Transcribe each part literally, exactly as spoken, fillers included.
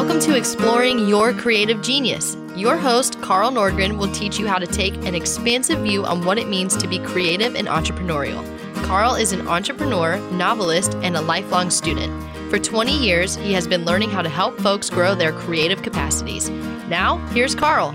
Welcome to Exploring Your Creative Genius. Your host, Carl Nordgren, will teach you how to take an expansive view on what it means to be creative and entrepreneurial. Carl is an entrepreneur, novelist, and a lifelong student. For twenty years, he has been learning how to help folks grow their creative capacities. Now, here's Carl.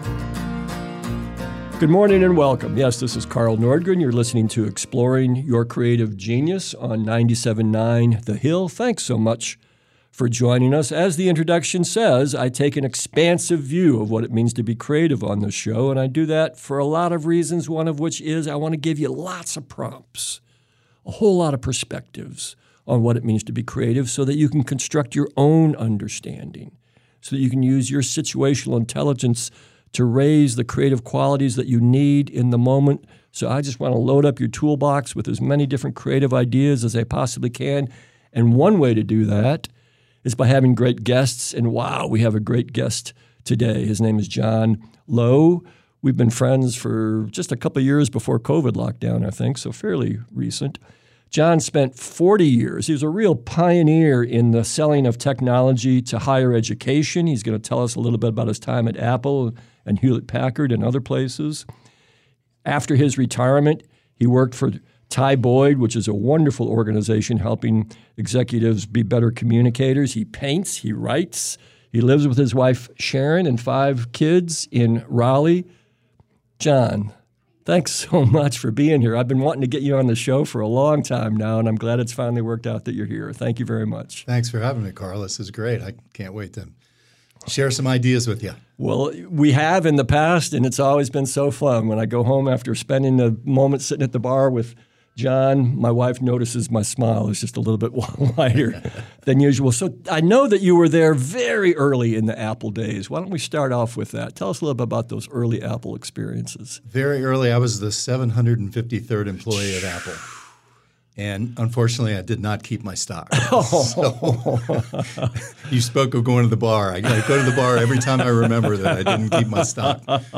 Good morning and welcome. Yes, this is Carl Nordgren. You're listening to Exploring Your Creative Genius on ninety-seven point nine The Hill. Thanks so much for joining us. As the introduction says, I take an expansive view of what it means to be creative on this show, and I do that for a lot of reasons, one of which is I want to give you lots of prompts, a whole lot of perspectives on what it means to be creative so that you can construct your own understanding, so that you can use your situational intelligence to raise the creative qualities that you need in the moment. So I just want to load up your toolbox with as many different creative ideas as I possibly can. And one way to do that is by having great guests. And wow, we have a great guest today. His name is John Lowe. We've been friends for just a couple of years before COVID lockdown, I think, so fairly recent. John spent forty years. He was a real pioneer in the selling of technology to higher education. He's going to tell us a little bit about his time at Apple and Hewlett-Packard and other places. After his retirement, he worked for Ty Boyd, which is a wonderful organization helping executives be better communicators. He paints, he writes. He lives with his wife, Sharon, and five kids in Raleigh. John, thanks so much for being here. I've been wanting to get you on the show for a long time now, and I'm glad it's finally worked out that you're here. Thank you very much. Thanks for having me, Carl. This is great. I can't wait to share some ideas with you. Well, we have in the past, and it's always been so fun. When I go home after spending a moment sitting at the bar with John, my wife notices my smile is just a little bit wider than usual. So I know that you were there very early in the Apple days. Why don't we start off with that? Tell us a little bit about those early Apple experiences. Very early. I was the seven hundred fifty-third employee at Apple. And unfortunately, I did not keep my stock. So, you spoke of going to the bar. I, I go to the bar every time I remember that I didn't keep my stock.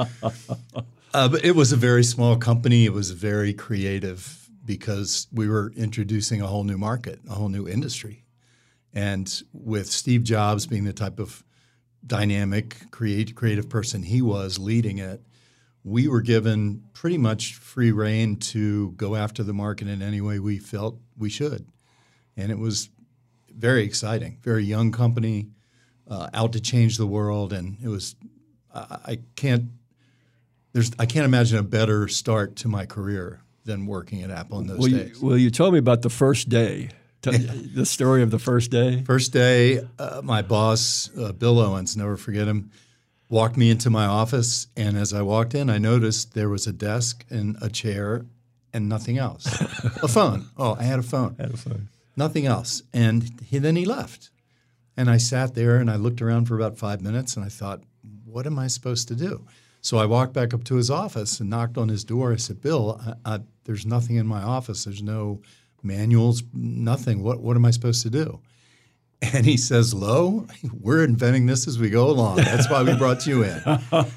Uh, but it was a very small company. It was very creative because we were introducing a whole new market, a whole new industry. And with Steve Jobs being the type of dynamic, create, creative person he was leading it, we were given pretty much free rein to go after the market in any way we felt we should. And it was very exciting, very young company, uh, out to change the world. And it was, I, I can't, there's, I can't imagine a better start to my career than working at Apple in those well, days. You, well, you told me about the first day, the story of the first day. First day, uh, my boss, uh, Bill Owens, never forget him, walked me into my office, and as I walked in, I noticed there was a desk and a chair and nothing else. A phone. Oh, I had a phone. I had a phone. Nothing else. And he, then he left. And I sat there and I looked around for about five minutes and I thought, what am I supposed to do? So I walked back up to his office and knocked on his door. I said, Bill, I, I, there's nothing in my office. There's no manuals, nothing. What, what am I supposed to do? And he says, Lowe, we're inventing this as we go along. That's why we brought you in.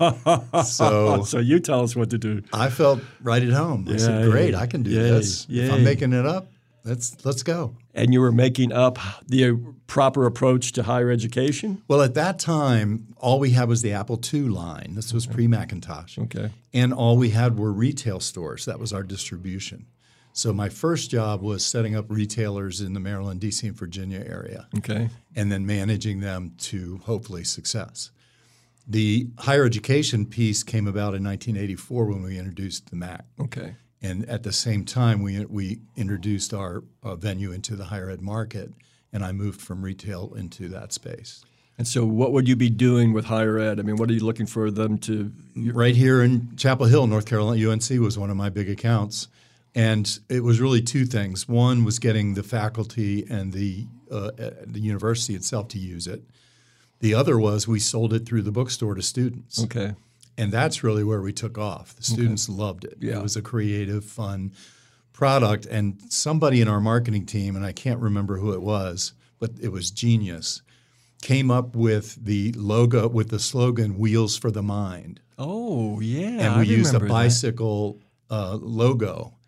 So, so you tell us what to do. I felt right at home. I yeah, said, great, yeah, I can do yeah, this. Yeah. If I'm making it up, let's let's go. And you were making up the proper approach to higher education? Well, at that time, all we had was the Apple two line. This was pre-Macintosh. Okay. And all we had were retail stores. That was our distribution. So my first job was setting up retailers in the Maryland, D C, and Virginia area. Okay. And then managing them to hopefully success. The higher education piece came about in nineteen eighty-four when we introduced the Mac. Okay. And at the same time, we we introduced our uh, venue into the higher ed market, and I moved from retail into that space. And so what would you be doing with higher ed? I mean, what are you looking for them to – Right here in Chapel Hill, North Carolina, U N C was one of my big accounts. And it was really two things. One was getting the faculty and the uh, the university itself to use it. The other was we sold it through the bookstore to students. Okay. And that's really where we took off. The students okay. loved it. Yeah. It was a creative, fun product. And somebody in our marketing team, and I can't remember who it was, but it was genius, came up with the logo, with the slogan, Wheels for the Mind. Oh, yeah. And we I used a remember bicycle uh, logo.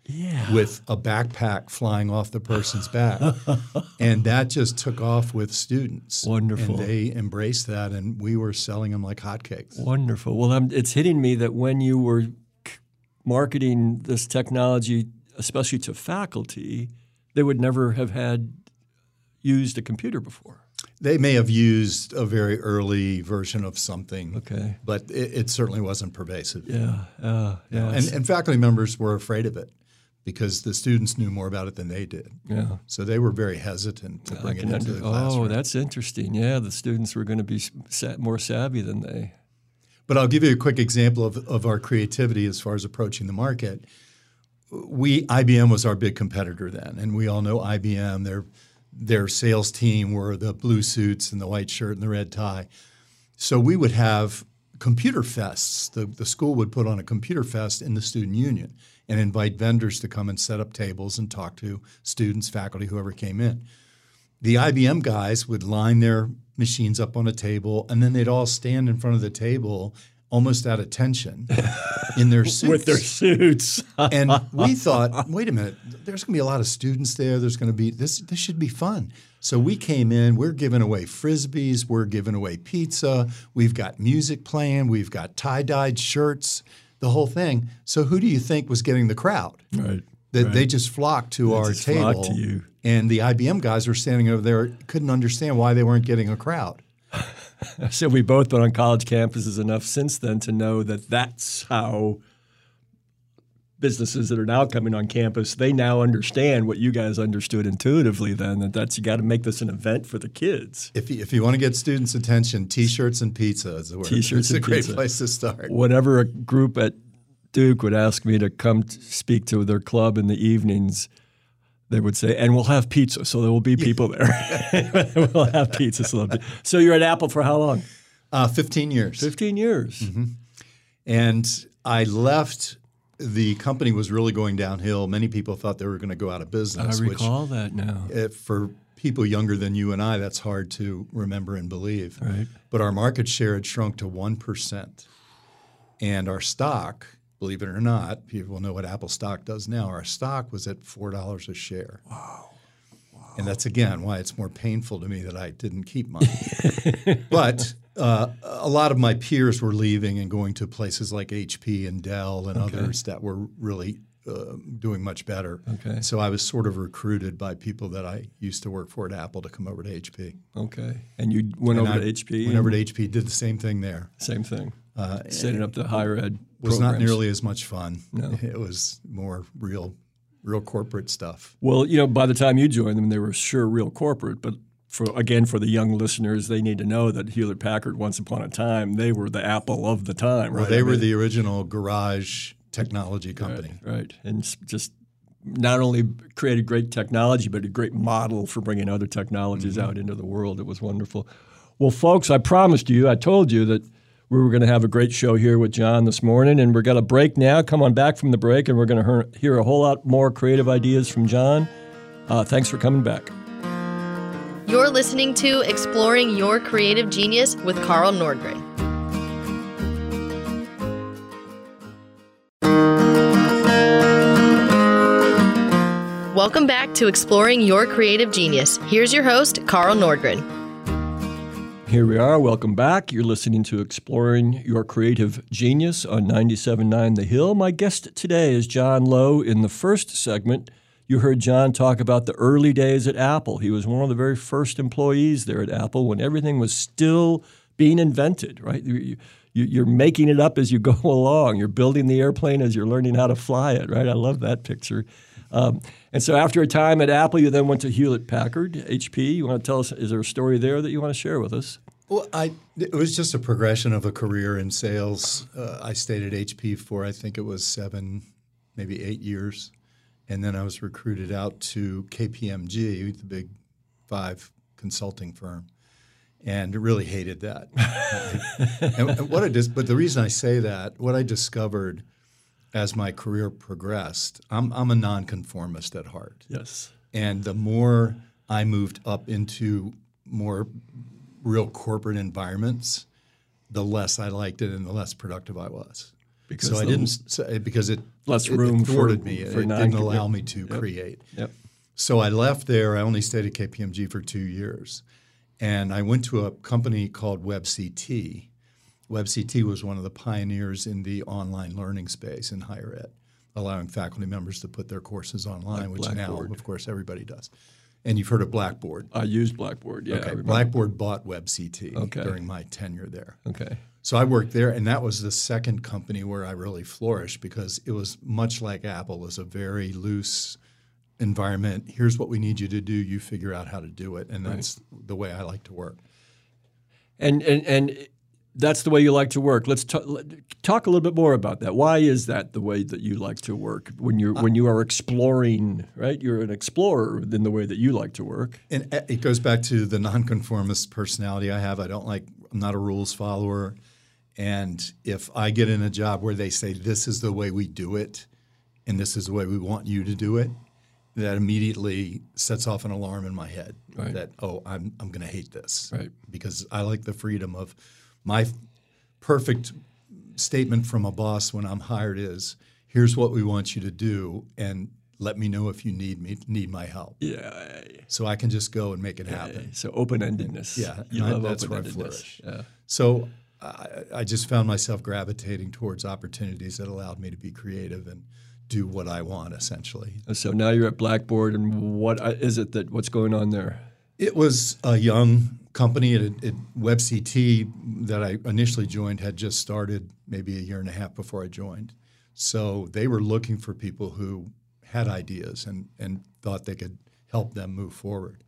Yeah. with a backpack flying off the person's back. And that just took off with students. Wonderful. And they embraced that, and we were selling them like hotcakes. Wonderful. Well, I'm, it's hitting me that when you were marketing this technology, especially to faculty, they would never have had used a computer before. They may have used a very early version of something, Okay. but it, it certainly wasn't pervasive. Yeah, uh, yeah. And, and faculty members were afraid of it because the students knew more about it than they did. yeah. So they were very hesitant to bring I it can into under- the classroom. Oh, that's interesting. Yeah, the students were going to be sa- more savvy than they. But I'll give you a quick example of, of our creativity as far as approaching the market. We I B M was our big competitor then, and we all know I B M. Their their sales team were the blue suits and the white shirt and the red tie. So we would have computer fests. The, the school would put on a computer fest in the student union and invite vendors to come and set up tables and talk to students, faculty, whoever came in. The I B M guys would line their machines up on a table, and then they'd all stand in front of the table almost at attention in their suits. With their suits. And we thought, wait a minute, there's going to be a lot of students there. There's going to be this. This should be fun. So we came in. We're giving away Frisbees. We're giving away pizza. We've got music playing. We've got tie-dyed shirts, the whole thing. So who do you think was getting the crowd? Right. That right. they just flocked to They our just table. flocked to you. And the I B M guys were standing over there, couldn't understand why they weren't getting a crowd. So we both been on college campuses enough since then to know that that's how businesses that are now coming on campus, they now understand what you guys understood intuitively then, that that's you got to make this an event for the kids. If you, if you want to get students' attention, T-shirts and pizza is the word. T-shirts it's a and great pizza. place to start. Whenever a group at Duke would ask me to come to speak to their club in the evenings, they would say, and we'll have pizza, so there will be people there. We'll have pizza. So, be. so you're at Apple for how long? Uh, fifteen years. fifteen years. Mm-hmm. And I left. The company was really going downhill. Many people thought they were going to go out of business. I recall that now. Which, uh, for people younger than you and I, that's hard to remember and believe. Right. But our market share had shrunk to one percent. And our stock, believe it or not, people know what Apple stock does now. Our stock was at four dollars a share. Wow. wow. And that's, again, why it's more painful to me that I didn't keep mine. But uh, a lot of my peers were leaving and going to places like H P and Dell and Okay. others that were really uh, doing much better. Okay. So I was sort of recruited by people that I used to work for at Apple to come over to H P. Okay. And you went And over I to H P? Went over and- to H P, did the same thing there. Same thing. Uh, Setting up the higher ed was programs. not nearly as much fun. No. It was more real, real corporate stuff. Well, you know, by the time you joined them, they were sure real corporate. But for again, for the young listeners, they need to know that Hewlett Packard, once upon a time, they were the Apple of the time. Well, Right? they I were mean, the original garage technology company. Right, right. And s- just not only created great technology, but a great model for bringing other technologies Mm-hmm. out into the world. It was wonderful. Well, folks, I promised you, I told you that we were going to have a great show here with John this morning, and we're going to break now. Come on back from the break, and we're going to hear a whole lot more creative ideas from John. Uh, thanks for coming back. You're listening to Exploring Your Creative Genius with Carl Nordgren. Welcome back to Exploring Your Creative Genius. Here's your host, Carl Nordgren. Here we are. Welcome back. You're listening to Exploring Your Creative Genius on ninety-seven point nine The Hill. My guest today is John Lowe. In the first segment, you heard John talk about the early days at Apple. He was one of the very first employees there at Apple when everything was still being invented, right? You, you, you're making it up as you go along. You're building the airplane as you're learning how to fly it, right? I love that picture. Um, and so after a time at Apple, you then went to Hewlett Packard, H P. You want to tell us, is there a story there that you want to share with us? Well, I it was just a progression of a career in sales. Uh, I stayed at H P for I think it was seven, maybe eight years, and then I was recruited out to K P M G, the big five consulting firm, and really hated that. and, and what I just, but the reason I say that, what I discovered as my career progressed, I'm I'm a nonconformist at heart, Yes. and the more I moved up into more real corporate environments, the less I liked it and the less productive I was. Because so I didn't so, because it less it, room it thwarted for, me. It, for it non- didn't allow me to yep. create. Yep. So I left there. I only stayed at K P M G for two years. And I went to a company called WebCT. WebCT was one of the pioneers in the online learning space in higher ed, allowing faculty members to put their courses online, like which Blackboard. now, of course, everybody does. And you've heard of Blackboard. I used Blackboard, yeah. Okay, Blackboard bought WebCT okay. during my tenure there. Okay. So I worked there, and that was the second company where I really flourished because it was much like Apple. It was a very loose environment. Here's what we need you to do. You figure out how to do it, and that's right. the way I like to work. And and and that's the way you like to work. Let's talk, talk a little bit more about that. Why is that the way that you like to work when you're when you are exploring? Right, you're an explorer in the way that you like to work. And it goes back to the nonconformist personality I have. I don't like. I'm not a rules follower. And if I get in a job where they say, this is the way we do it, and this is the way we want you to do it, that immediately sets off an alarm in my head right. that, oh, I'm I'm going to hate this. Right. Because I like the freedom of my perfect statement from a boss when I'm hired is, here's what we want you to do, and let me know if you need me need my help. Yeah. So I can just go and make it yeah. happen. So open-endedness. Yeah. You I, love that's where I open-endedness. flourish. Yeah. So I, I just found myself gravitating towards opportunities that allowed me to be creative and do what I want, essentially. So now you're at Blackboard, and what is it that what's going on there? It was a young company. It, it, WebCT that I initially joined had just started maybe a year and a half before I joined. So they were looking for people who had ideas and, and thought they could help them move forward.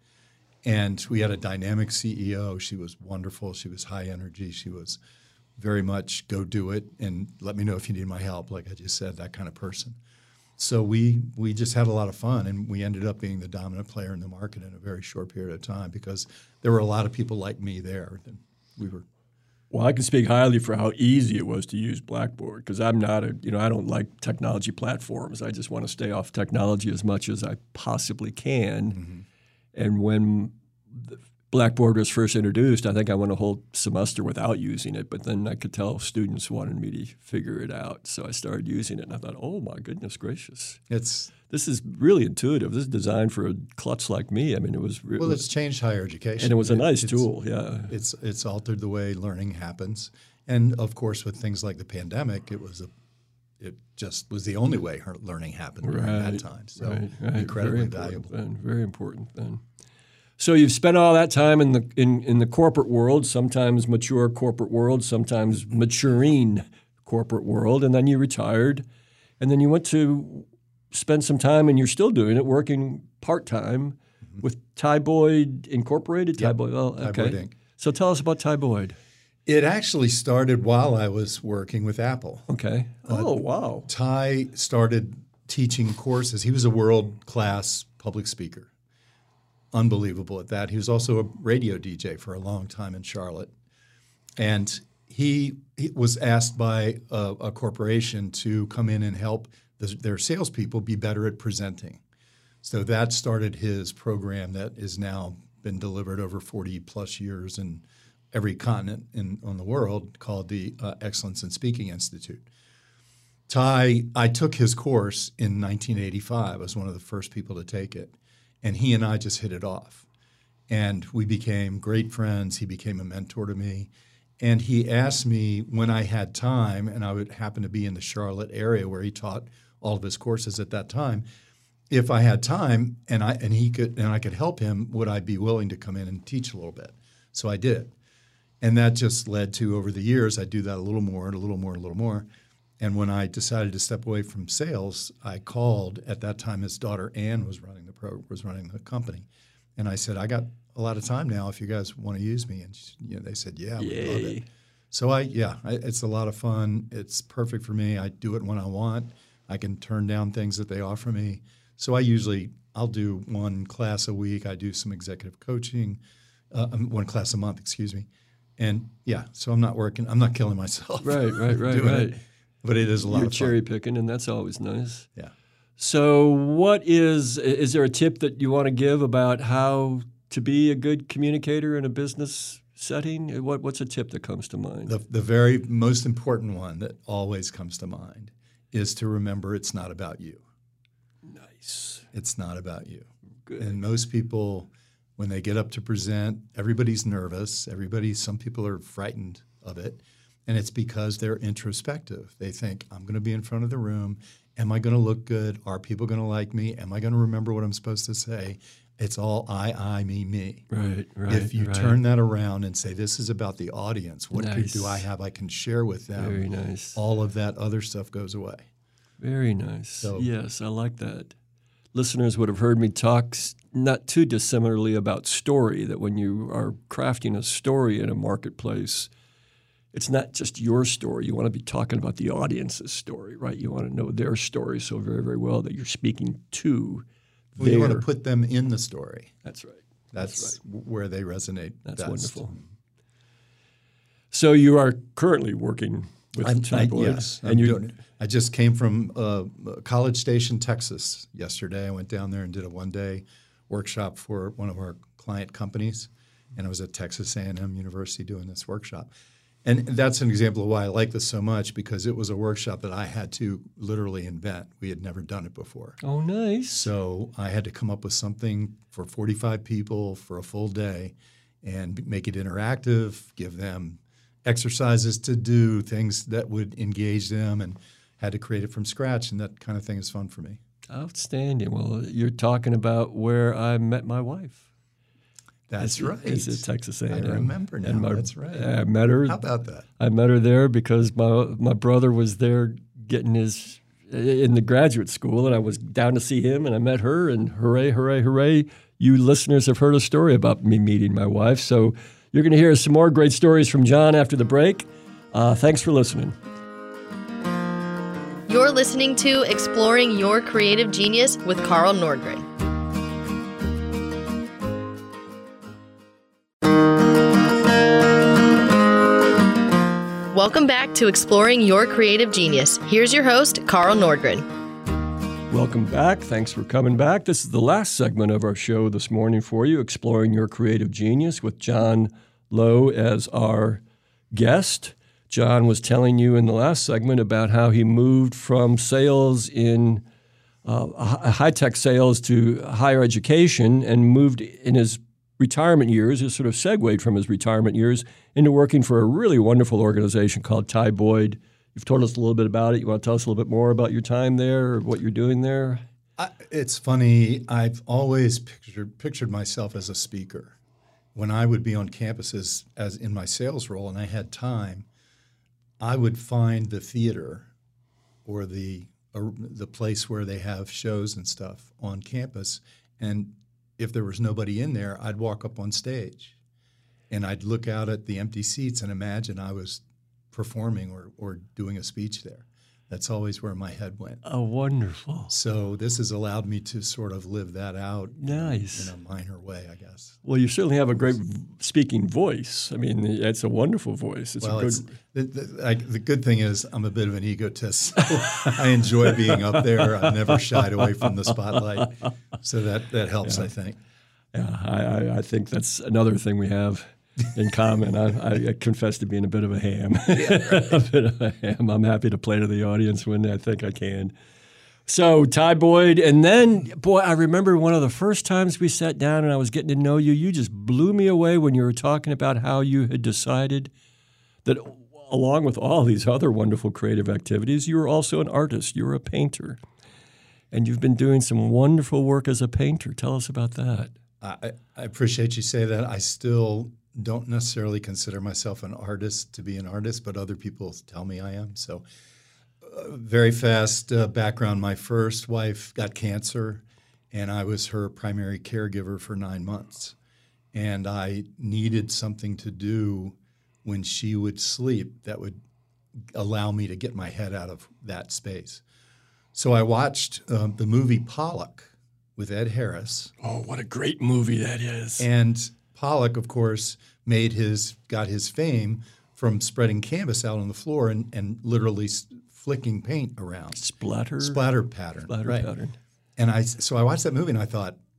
And we had a dynamic C E O. She was wonderful. She was high energy. She was very much go do it and let me know if you need my help, like I just said, that kind of person. So we we just had a lot of fun, and we ended up being the dominant player in the market in a very short period of time because there were a lot of people like me there. And we were. Well, I can speak highly for how easy it was to use Blackboard because I'm not a, you know, I don't like technology platforms. I just want to stay off technology as much as I possibly can. Mm-hmm. And when Blackboard was first introduced, I think I went a whole semester without using it, but then I could tell students wanted me to figure it out. So I started using it, and I thought, oh, my goodness gracious. It's This is really intuitive. This is designed for a klutz like me. I mean, it was re- Well, it's changed higher education. And it was a nice it, tool, yeah. It's it's altered the way learning happens. And, of course, with things like the pandemic, it was a it just was the only way her learning happened during right, that time. So right, right. incredibly very valuable. Then, very important then. So you've spent all that time in the in, in the corporate world, sometimes mature corporate world, sometimes maturing corporate world, and then you retired, and then you went to spend some time, and you're still doing it, working part-time mm-hmm. with Ty Boyd Incorporated? Yep. Ty Boyd, well, okay. Ty Boyd Incorporated. So tell us about Ty Boyd. It actually started while I was working with Apple. Okay. Uh, oh, wow. Ty started teaching courses. He was a world-class public speaker. Unbelievable at that. He was also a radio D J for a long time in Charlotte. And he, he was asked by a, a corporation to come in and help the, their salespeople be better at presenting. So that started his program that is now been delivered over forty plus years in every continent in on the world, called the uh, Excellence in Speaking Institute. Ty, I took his course in nineteen eighty-five. I was one of the first people to take it. And he and I just hit it off. And we became great friends. He became a mentor to me. And he asked me when I had time, and I would happen to be in the Charlotte area where he taught all of his courses at that time, if I had time and I and he could and I could help him, would I be willing to come in and teach a little bit? So I did. And that just led to, over the years, I do that a little more and a little more and a little more. And when I decided to step away from sales, I called. At that time, his daughter Ann was running the pro was running the company, and I said, "I got a lot of time now. If you guys want to use me," and she, you know, they said, "Yeah, we love it." So I, yeah, I, it's a lot of fun. It's perfect for me. I do it when I want. I can turn down things that they offer me. So I usually I'll do one class a week. I do some executive coaching, uh, one class a month, excuse me, and yeah. So I'm not working. I'm not killing myself. Right, right, right, right. It. But it is a lot You're of fun. cherry picking, and that's always nice. Yeah. So what is – is there a tip that you want to give about how to be a good communicator in a business setting? What, what's a tip that comes to mind? The, the very most important one that always comes to mind is to remember it's not about you. Nice. It's not about you. Good. And most people, when they get up to present, everybody's nervous. Everybody, some people are frightened of it. And it's because they're introspective. They think, I'm going to be in front of the room. Am I going to look good? Are people going to like me? Am I going to remember what I'm supposed to say? It's all I, I, me, me. Right, right. If you right. turn that around and say, this is about the audience, what Nice. do I have I can share with them? Very nice. All of that other stuff goes away. Very nice. So- yes, I like that. Listeners would have heard me talk s- not too dissimilarly about story, that when you are crafting a story in a marketplace, it's not just your story. You want to be talking about the audience's story, right? You want to know their story so very, very well that you're speaking to Well, you want their- to put them in the story. That's right. That's, That's w- where they resonate That's best. wonderful. So you are currently working with I'm, Ty I, Boyd, yes, and I'm you doing it. I just came from uh, College Station, Texas yesterday. I went down there and did a one-day workshop for one of our client companies, and I was at Texas A and M University doing this workshop. And that's an example of why I like this so much, because it was a workshop that I had to literally invent. We had never done it before. Oh, nice. So I had to come up with something for forty-five people for a full day and make it interactive, give them exercises to do, things that would engage them, and had to create it from scratch. And that kind of thing is fun for me. Outstanding. Well, you're talking about where I met my wife. That's It's- right. It's at Texas A and M. I remember now. And my- That's right. I met her. How about that? I met her there because my my brother was there getting his in the graduate school, and I was down to see him, and I met her, and hooray, hooray, hooray! You listeners have heard a story about me meeting my wife, so you're going to hear some more great stories from John after the break. Uh, thanks for listening. You're listening to Exploring Your Creative Genius with Carl Nordgren. Welcome back to Exploring Your Creative Genius. Here's your host, Carl Nordgren. Welcome back. Thanks for coming back. This is the last segment of our show this morning for you, Exploring Your Creative Genius, with John Lowe as our guest. John was telling you in the last segment about how he moved from sales in uh, high-tech sales to higher education, and moved in his retirement years, he sort of segued from his retirement years into working for a really wonderful organization called Ty Boyd. You've told us a little bit about it. You want to tell us a little bit more about your time there or what you're doing there? I, it's funny. I've always pictured pictured myself as a speaker. When I would be on campuses as in my sales role and I had time, I would find the theater or the or the place where they have shows and stuff on campus, and if there was nobody in there, I'd walk up on stage and I'd look out at the empty seats and imagine I was performing or, or doing a speech there. That's always where my head went. Oh, wonderful. So this has allowed me to sort of live that out Nice. in a minor way, I guess. Well, you certainly have a great speaking voice. I mean, it's a wonderful voice. It's Well, a good. it's, the, the, I, the good thing is I'm a bit of an egotist. So I enjoy being up there. I've never shied away from the spotlight. So that, that helps, Yeah. I think. Yeah, I, I, I think that's another thing we have in common. I, I confess to being a bit of a ham. a bit of a ham. I'm happy to play to the audience when I think I can. So Ty Boyd, and then, boy, I remember one of the first times we sat down and I was getting to know you. You just blew me away when you were talking about how you had decided that along with all these other wonderful creative activities, you were also an artist. You were a painter. And you've been doing some wonderful work as a painter. Tell us about that. I, I appreciate you say that. I still don't necessarily consider myself an artist to be an artist, but other people tell me I am. So uh, very fast uh, background. My first wife got cancer, and I was her primary caregiver for nine months. And I needed something to do when she would sleep that would allow me to get my head out of that space. So I watched uh, the movie Pollock with Ed Harris. Oh, what a great movie that is. And Pollock, of course, made his got his fame from spreading canvas out on the floor and, and literally s- flicking paint around. Splatter? Splatter pattern. Splatter right. pattern. And I so I watched that movie and I thought,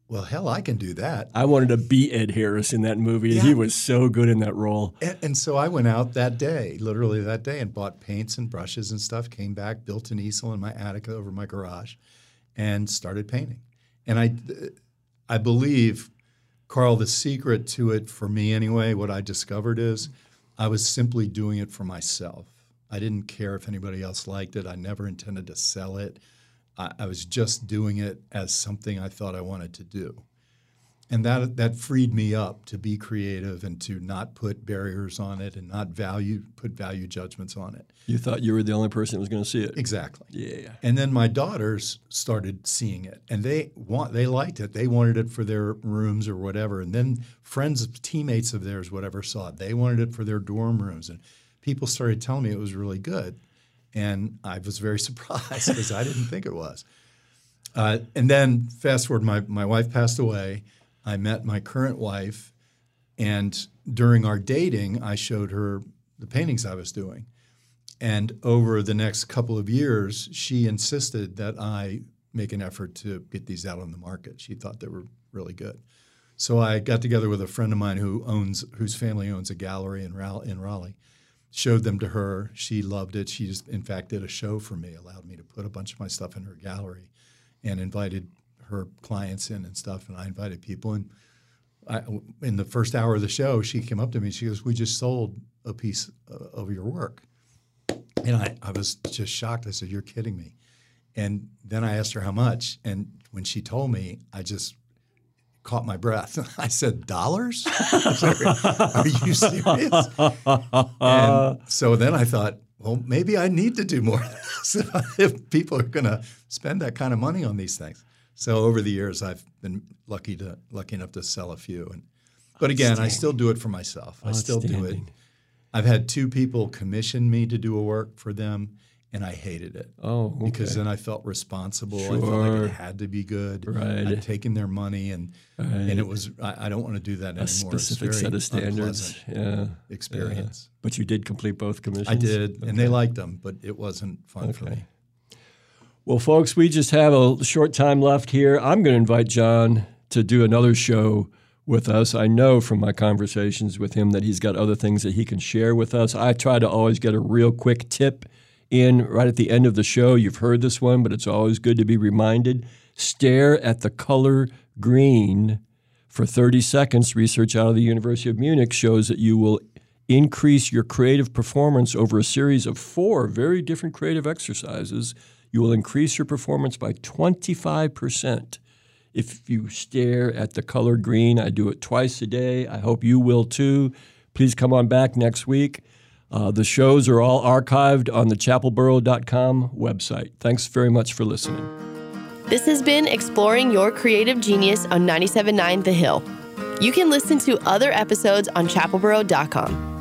well, hell, I can do that. I wanted to be Ed Harris in that movie. Yeah. He was so good in that role. And, and so I went out that day, literally that day, and bought paints and brushes and stuff, came back, built an easel in my attic over my garage, and started painting. And I, I believe, Carl, the secret to it for me anyway, what I discovered is I was simply doing it for myself. I didn't care if anybody else liked it. I never intended to sell it. I, I was just doing it as something I thought I wanted to do. And that that freed me up to be creative and to not put barriers on it and not value put value judgments on it. You thought you were the only person that was going to see it. Exactly. Yeah. And then my daughters started seeing it, and they want they liked it. They wanted it for their rooms or whatever. And then friends, teammates of theirs, whatever, saw it. They wanted it for their dorm rooms, and people started telling me it was really good. And I was very surprised because I didn't think it was. Uh, and then fast forward, my my wife passed away. I met my current wife, and during our dating, I showed her the paintings I was doing. And over the next couple of years, she insisted that I make an effort to get these out on the market. She thought they were really good. So I got together with a friend of mine who owns, whose family owns a gallery in Raleigh, in Raleigh, showed them to her. She loved it. She just, in fact, did a show for me, allowed me to put a bunch of my stuff in her gallery, and invited her clients in and stuff, and I invited people. And I, in the first hour of the show, she came up to me. She goes, "We just sold a piece uh, of your work." And I, I was just shocked. I said, "You're kidding me." And then I asked her how much. And when she told me, I just caught my breath. I said, "Dollars? Are you serious?" And so then I thought, well, maybe I need to do more of this if people are going to spend that kind of money on these things. So over the years, I've been lucky to lucky enough to sell a few. And but again, I still do it for myself. I still do it. I've had two people commission me to do a work for them, and I hated it. Oh, okay. Because then I felt responsible. Sure. I felt like it had to be good. Right. I'd taken their money, and right. and it was. I, I don't want to do that a anymore. specific it's set of standards. Yeah. Experience. Yeah. But you did complete both commissions? I did, okay. and they liked them, but it wasn't fun okay. for me. Well, folks, we just have a short time left here. I'm going to invite John to do another show with us. I know from my conversations with him that he's got other things that he can share with us. I try to always get a real quick tip in right at the end of the show. You've heard this one, but it's always good to be reminded. Stare at the color green for thirty seconds. Research out of the University of Munich shows that you will increase your creative performance over a series of four very different creative exercises. You will increase your performance by twenty-five percent if you stare at the color green. I do it twice a day. I hope you will too. Please come on back next week. Uh, the shows are all archived on the chapel borough dot com website. Thanks very much for listening. This has been Exploring Your Creative Genius on ninety-seven point nine The Hill. You can listen to other episodes on chapel borough dot com.